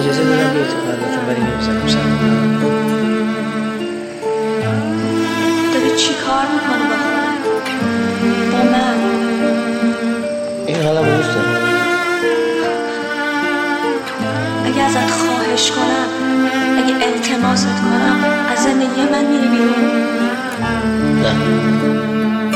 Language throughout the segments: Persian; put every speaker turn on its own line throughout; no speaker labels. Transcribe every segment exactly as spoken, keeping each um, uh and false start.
اجازه دارم بیای تو قلبتون ولی نمیزنم سرم.
داری چی کار میکنی با خودت؟ با من
این حالم رو دوست دارم.
اگه ازت خواهش کنم، اگه التماست کنم، از زندگی من میری بیرون؟
نه.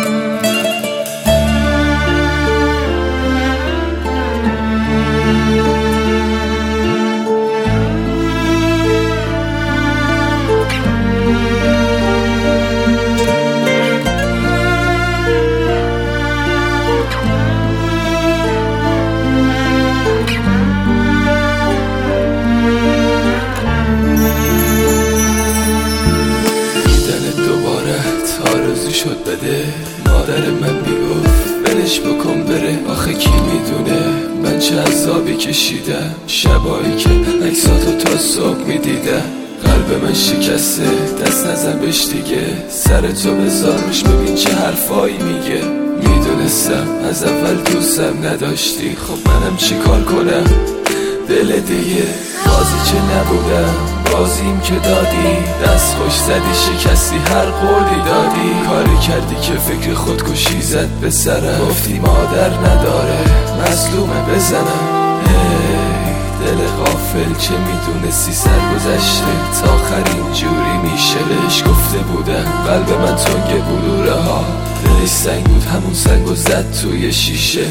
شد بده مادر من میگفت ولش بکن بره، آخه کی میدونه من چه عذابی کشیدم، شبایی که عکساتو تا صبح میدیدم. قلب من شکسته، دست نزن بهش دیگه، سر تو بذارش ببین چه حرفایی میگه. میدونستم از اول دوستم نداشتی، خب منم چی کار کنم؟ دل دیگه بازی چه نبودم، بازیم که دادی، دست خوش زدی شکستی هر قولی دادی. کاری کردی که فکر خودکشی زد به سرم، گفتی مادر نداره مظلومه بزنم. هی دل غافل چه میدونستی سرگذشته تا آخر اینجوری میشه. بهش گفته بودم قلب من تنگ بلوره ها، دلش سنگ بود همون سنگو زد توی شیشه.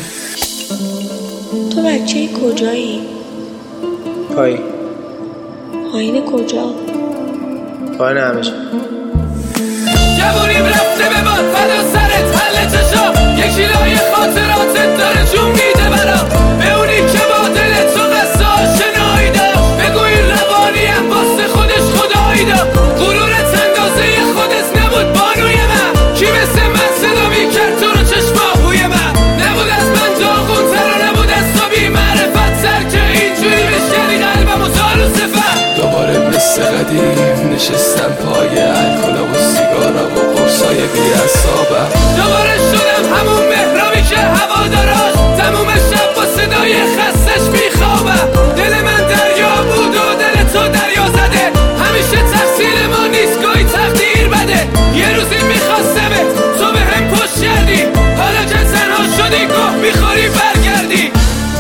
تو بچه کجایی؟
پایی
پایین کجا؟
پایین همیشه.
جوونیم رفته به باد فدا سرت حل چشا، یک شیلای خاطراتت داره جون میده برام. به اونی که با دلت تو قصه آشنایی داشت، بگو این روانیم واسه خودش خدایی داشت. غرورت اندازه خودت نبود بانوی من، کی مثل من صدا میکرد تو رو چشماهوی من. نبود از من داغون تر و نبود از تو بی معرفت سر که اینجوری بشکنی قلبم و زار و صفت. دوباره مثل قدیم نشستم پای الکلا و سیگارا و قرصای بی اعصابم. دوباره شدم همون مهرابی که هواداراش تموم شب با صدای خستش میخوابم. دل من دریا بود و دل تو دریا زده، همیشه تقصیر ما نیست گاهی تقدیر بده. یه روزی میخواستمت تو به هم پشت کردی، حالا که تنها شدی گوه میخوری برگردی.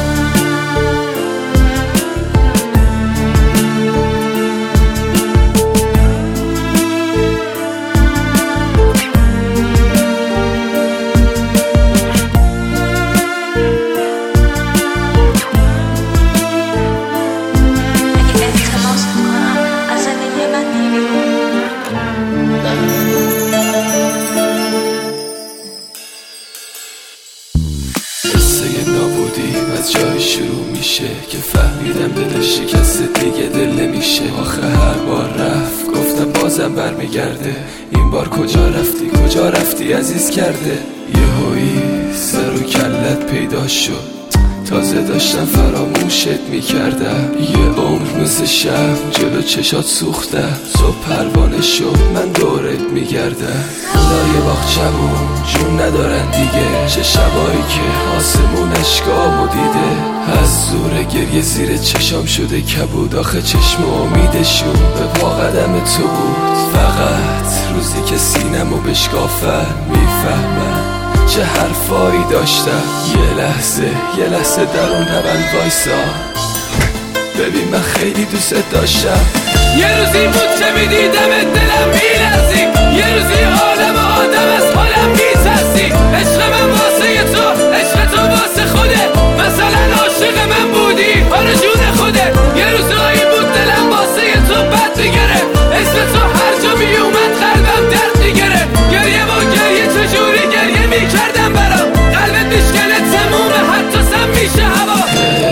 از جای شروع میشه که فهمیدم دل شکست دیگه دل نمیشه. آخه هر بار رفت گفتم بازم برمیگرده، این بار کجا رفتی کجا رفتی عزیز کرده. یهویی سر و کلت پیدا شد، تازه داشتم فراموشت میکردم. یه عمر مثل شب جلو چشات سوخته، صبح پروانه شد من دورت میگردم. خدای باغچمون جون ندارن دیگه، چه شبایی که آسمون اشکامو دیده. از زور گریه زیر چشام شده کبود، آخه چشم امیدشون به پا قدم تو بود. فقط روزی که سینمو بشکافن میفهمم چه حرفایی داشتم. یه لحظه یه لحظه در اون روند وایسا، ببین من خیلی دوست داشتم. یه روزی بود که میدیدم دلم میلرزی، یه روزی عالم آدم از حالم میترسی. عشق من واسه تو عشق تو واسه خوده، مثلا عاشق من بودی حالا جون خوده. یه روزایی بود دلم واسه تو بد میگره، اسم تو هر جا میومد قلبم درد میگره. گریه و گریه چجوری گریه میکردم برام، قلبت میشکنه تمومه حتی سم میشه هوا.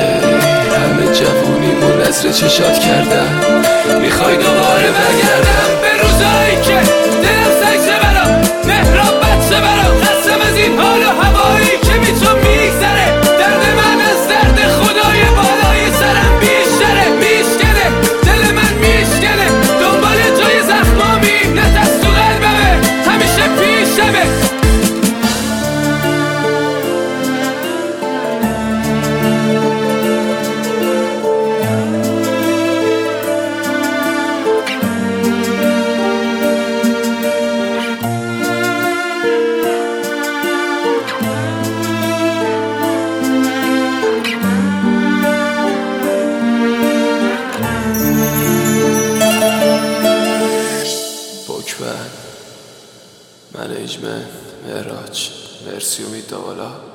همه جوونیمو نظر چشات کردم، میخوای دوباره برگردم به روزایی که دلم سنگشه برام، مهراب بچه برام. خستم از این حال و هوایی که بی تو میگذره، درد من از درد خدای بالای سرم بیشتره. میشکنه دل من میشکنه، دنبال جای زخمامی نه دست تو قلبمه، همیشه پیشمه. منیجمنت مهراج مرسی امید داولا.